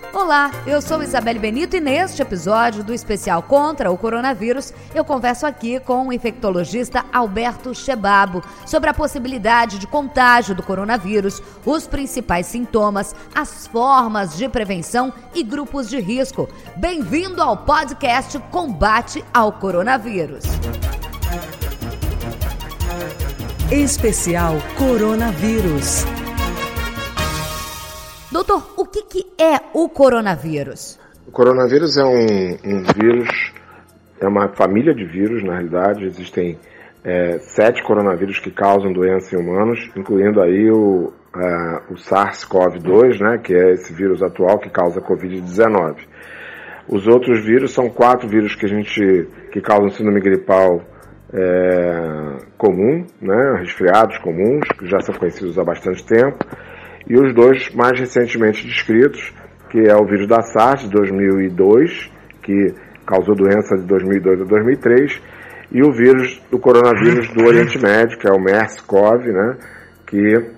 Olá, eu sou Isabelle Benito e neste episódio do especial contra o coronavírus, eu converso aqui com o infectologista Alberto Chebabo sobre a possibilidade de contágio do coronavírus, os principais sintomas, as formas de prevenção e grupos de risco. Bem-vindo ao podcast Combate ao Coronavírus. Especial Coronavírus. Doutor, o que é o coronavírus? O coronavírus é um vírus, é uma família de vírus, na realidade. Existem 7 coronavírus que causam doença em humanos, incluindo aí o SARS-CoV-2, né, que é esse vírus atual que causa Covid-19. Os outros vírus são 4 vírus que causam síndrome gripal comum, né, resfriados comuns, que já são conhecidos há bastante tempo. E os 2 mais recentemente descritos, que é o vírus da SARS de 2002, que causou doença de 2002 a 2003, e o vírus do coronavírus do Oriente Médio, que é o MERS-CoV, né, que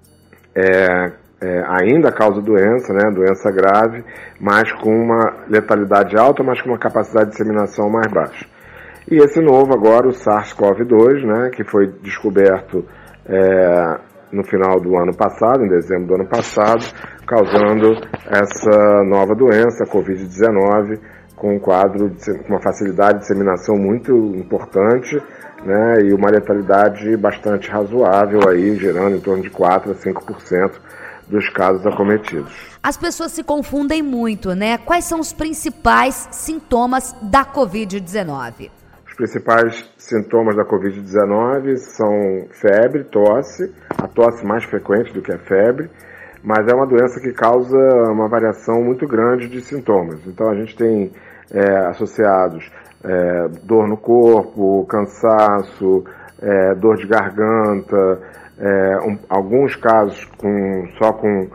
ainda causa doença, né, doença grave, mas com uma letalidade alta, mas com uma capacidade de disseminação mais baixa. E esse novo agora, o SARS-CoV-2, né, que foi descoberto no final do ano passado, em dezembro do ano passado, causando essa nova doença, a Covid-19, com um quadro com uma facilidade de disseminação muito importante, né, e uma letalidade bastante razoável, aí, gerando em torno de 4 a 5% dos casos acometidos. As pessoas se confundem muito, né? Quais são os principais sintomas da Covid-19? Os principais sintomas da Covid-19 são febre, tosse, a tosse mais frequente do que a febre, mas é uma doença que causa uma variação muito grande de sintomas. Então a gente tem associados dor no corpo, cansaço, dor de garganta, alguns casos só com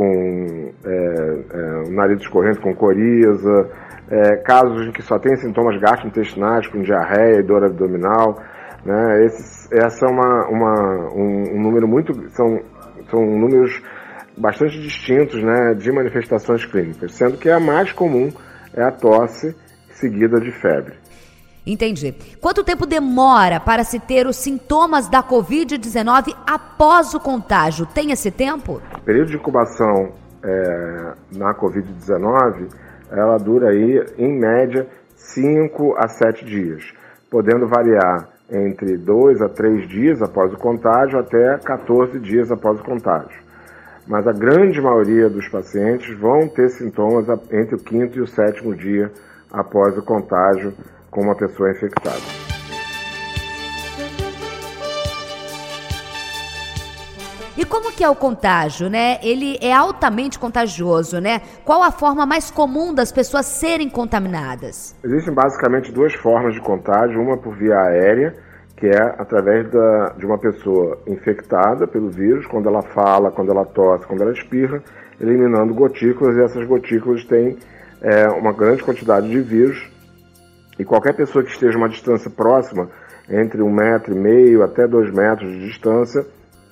o nariz escorrendo, com coriza, casos em que só tem sintomas gastrointestinais, com diarreia e dor abdominal, né? Essa é um número são números bastante distintos, né, de manifestações clínicas, sendo que a mais comum é a tosse seguida de febre. Entendi. Quanto tempo demora para se ter os sintomas da Covid-19 após o contágio? Tem esse tempo? O período de incubação na Covid-19, ela dura aí, em média, 5 a 7 dias, podendo variar entre 2 a 3 dias após o contágio até 14 dias após o contágio. Mas a grande maioria dos pacientes vão ter sintomas entre o 5º e o 7º dia após o contágio com uma pessoa infectada. E como que é o contágio, né? Ele é altamente contagioso, né? Qual a forma mais comum das pessoas serem contaminadas? Existem basicamente 2 formas de contágio, uma por via aérea, que é através de uma pessoa infectada pelo vírus, quando ela fala, quando ela tosse, quando ela espirra, eliminando gotículas, e essas gotículas têm uma grande quantidade de vírus, e qualquer pessoa que esteja a uma distância próxima, entre 1,5 metro até 2 metros de distância,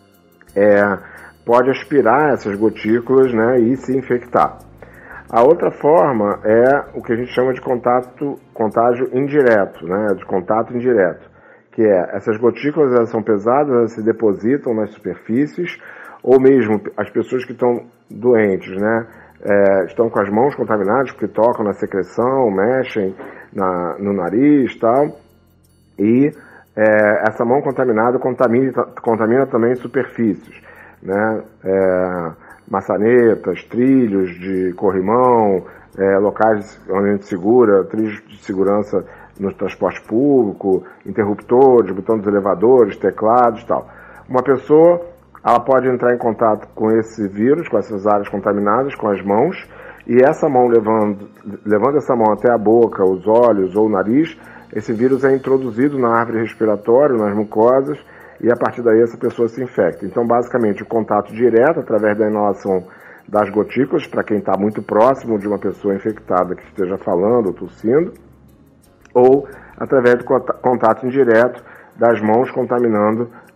pode aspirar essas gotículas, né, e se infectar. A outra forma é o que a gente chama de contágio indireto, né, de contato indireto, que essas gotículas, elas são pesadas, elas se depositam nas superfícies, ou mesmo as pessoas que estão doentes, né, estão com as mãos contaminadas, porque tocam na secreção, mexem no nariz e tal, e essa mão contaminada contamina também superfícies, né, maçanetas, trilhos de corrimão, locais onde a gente segura, trilhos de segurança no transporte público, interruptores, botão dos elevadores, teclados e tal. Uma pessoa, ela pode entrar em contato com esse vírus, com essas áreas contaminadas, com as mãos, e essa mão levando essa mão até a boca, os olhos ou o nariz, esse vírus é introduzido na árvore respiratória, nas mucosas, e a partir daí essa pessoa se infecta. Então, basicamente, o contato direto, através da inalação das gotículas, para quem está muito próximo de uma pessoa infectada que esteja falando ou tossindo, ou através do contato indireto das mãos contaminando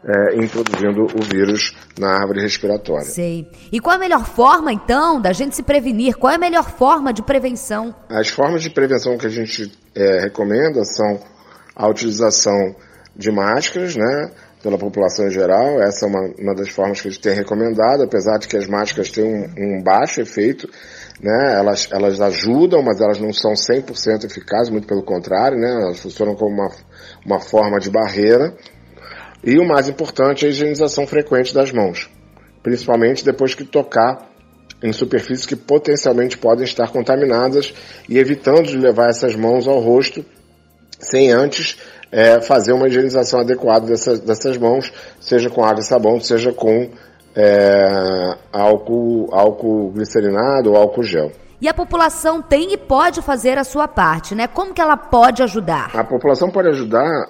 introduzindo o vírus na árvore respiratória. Sei. E qual é a melhor forma, então, da gente se prevenir? Qual é a melhor forma de prevenção? As formas de prevenção que a gente recomenda são a utilização de máscaras, né, pela população em geral. Essa é uma das formas que a gente tem recomendado, apesar de que as máscaras têm um baixo efeito, né, elas ajudam, mas elas não são 100% eficazes, muito pelo contrário, né, elas funcionam como uma forma de barreira. E o mais importante é a higienização frequente das mãos, principalmente depois que tocar em superfícies que potencialmente podem estar contaminadas e evitando de levar essas mãos ao rosto sem antes fazer uma higienização adequada dessas mãos, seja com água e sabão, seja com álcool glicerinado ou álcool gel. E a população tem e pode fazer a sua parte, né? Como que ela pode ajudar? A população pode ajudar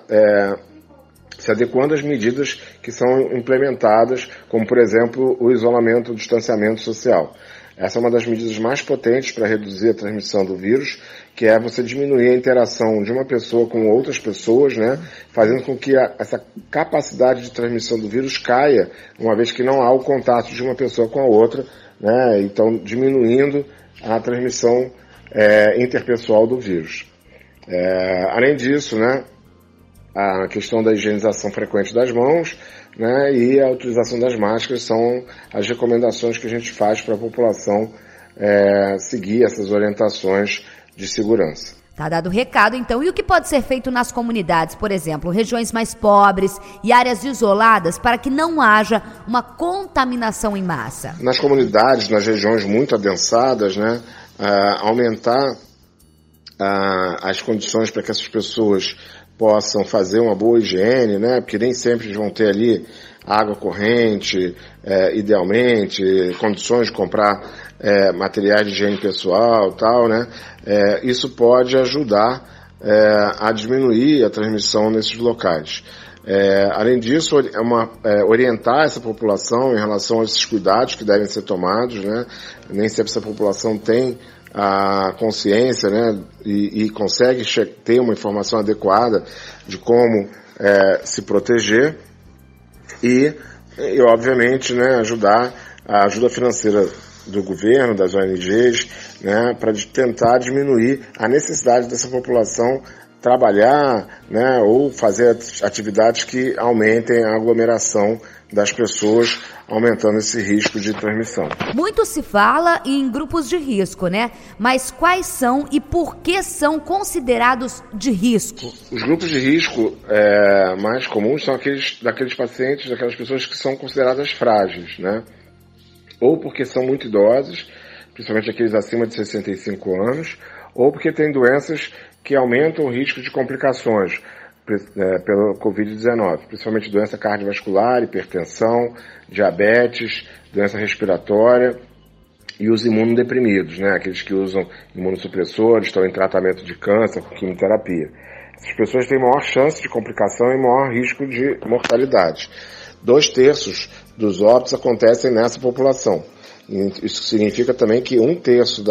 se adequando às medidas que são implementadas, como, por exemplo, o isolamento, o distanciamento social. Essa é uma das medidas mais potentes para reduzir a transmissão do vírus, que é você diminuir a interação de uma pessoa com outras pessoas, né, fazendo com que essa capacidade de transmissão do vírus caia, uma vez que não há o contato de uma pessoa com a outra, né, então diminuindo a transmissão interpessoal do vírus. Além disso, né, a questão da higienização frequente das mãos, né, e a utilização das máscaras são as recomendações que a gente faz para a população seguir essas orientações de segurança. Tá dado o recado, então. E o que pode ser feito nas comunidades, por exemplo, regiões mais pobres e áreas isoladas, para que não haja uma contaminação em massa? Nas comunidades, nas regiões muito adensadas, né, aumentar as condições para que essas pessoas possam fazer uma boa higiene, né? Porque nem sempre eles vão ter ali água corrente, idealmente, condições de comprar materiais de higiene pessoal, tal, né? Isso pode ajudar a diminuir a transmissão nesses locais. Além disso, orientar essa população em relação a esses cuidados que devem ser tomados, né? Nem sempre essa população tem a consciência, né, e consegue ter uma informação adequada de como se proteger e obviamente, né, ajudar a ajuda financeira do governo, das ONGs, né, para tentar diminuir a necessidade dessa população trabalhar, né, ou fazer atividades que aumentem a aglomeração das pessoas, aumentando esse risco de transmissão. Muito se fala em grupos de risco, né? Mas quais são e por que são considerados de risco? Os grupos de risco mais comuns são daqueles pacientes, daquelas pessoas que são consideradas frágeis, né? Ou porque são muito idosos, principalmente aqueles acima de 65 anos, ou porque têm doenças que aumentam o risco de complicações pelo Covid-19, principalmente doença cardiovascular, hipertensão, diabetes, doença respiratória e os imunodeprimidos, né? Aqueles que usam imunossupressores, estão em tratamento de câncer, com quimioterapia. Essas pessoas têm maior chance de complicação e maior risco de mortalidade. 2/3 dos óbitos acontecem nessa população. Isso significa também que 1/3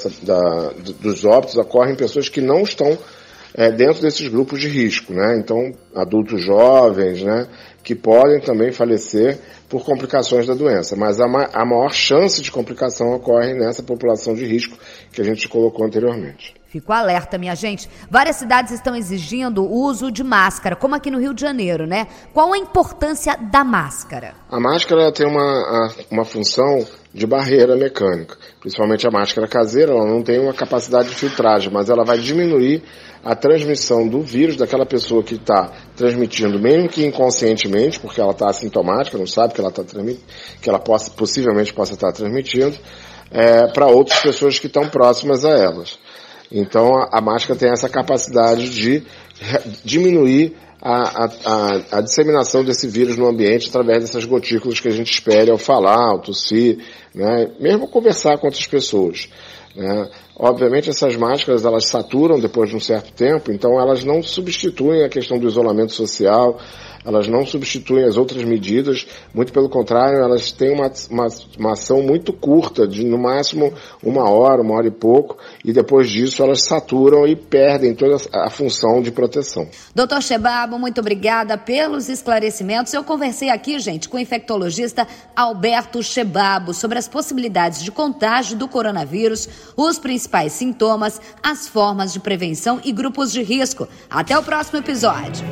dos óbitos ocorrem em pessoas que não estão dentro desses grupos de risco, né? Então, adultos jovens, né, que podem também falecer por complicações da doença. Mas a maior chance de complicação ocorre nessa população de risco que a gente colocou anteriormente. Fico alerta, minha gente. Várias cidades estão exigindo o uso de máscara, como aqui no Rio de Janeiro, né? Qual a importância da máscara? A máscara tem uma função de barreira mecânica, principalmente a máscara caseira. Ela não tem uma capacidade de filtragem, mas ela vai diminuir a transmissão do vírus daquela pessoa que está transmitindo, mesmo que inconscientemente, porque ela está assintomática, não sabe que ela está transmitindo, que ela possivelmente possa estar transmitindo, para outras pessoas que estão próximas a elas. Então a máscara tem essa capacidade de diminuir a disseminação desse vírus no ambiente através dessas gotículas que a gente espera ao falar, ao tossir, né? Mesmo ao conversar com outras pessoas, né? Obviamente essas máscaras elas saturam depois de um certo tempo, então elas não substituem a questão do isolamento social, elas não substituem as outras medidas, muito pelo contrário, elas têm uma ação muito curta, de no máximo 1 hora e pouco, e depois disso elas saturam e perdem toda a função de proteção. Dr. Chebabo, muito obrigada pelos esclarecimentos. Eu conversei aqui, gente, com o infectologista Alberto Chebabo sobre as possibilidades de contágio do coronavírus, os principais sintomas, as formas de prevenção e grupos de risco. Até o próximo episódio.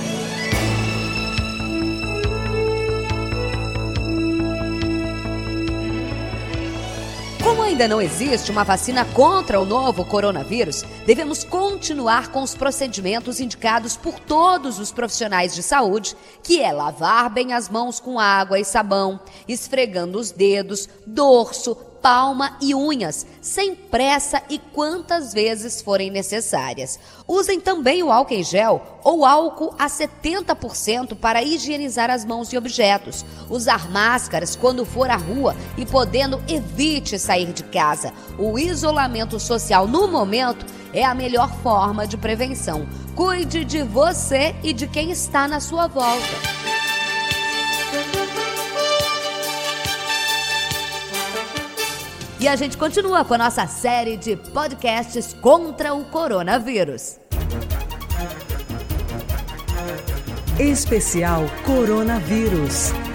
Como ainda não existe uma vacina contra o novo coronavírus, devemos continuar com os procedimentos indicados por todos os profissionais de saúde, que é lavar bem as mãos com água e sabão, esfregando os dedos, dorso, palma e unhas, sem pressa e quantas vezes forem necessárias. Usem também o álcool em gel ou álcool a 70% para higienizar as mãos e objetos. Usar máscaras quando for à rua e podendo, evite sair de casa. O isolamento social no momento é a melhor forma de prevenção. Cuide de você e de quem está na sua volta. E a gente continua com a nossa série de podcasts contra o coronavírus. Especial Coronavírus.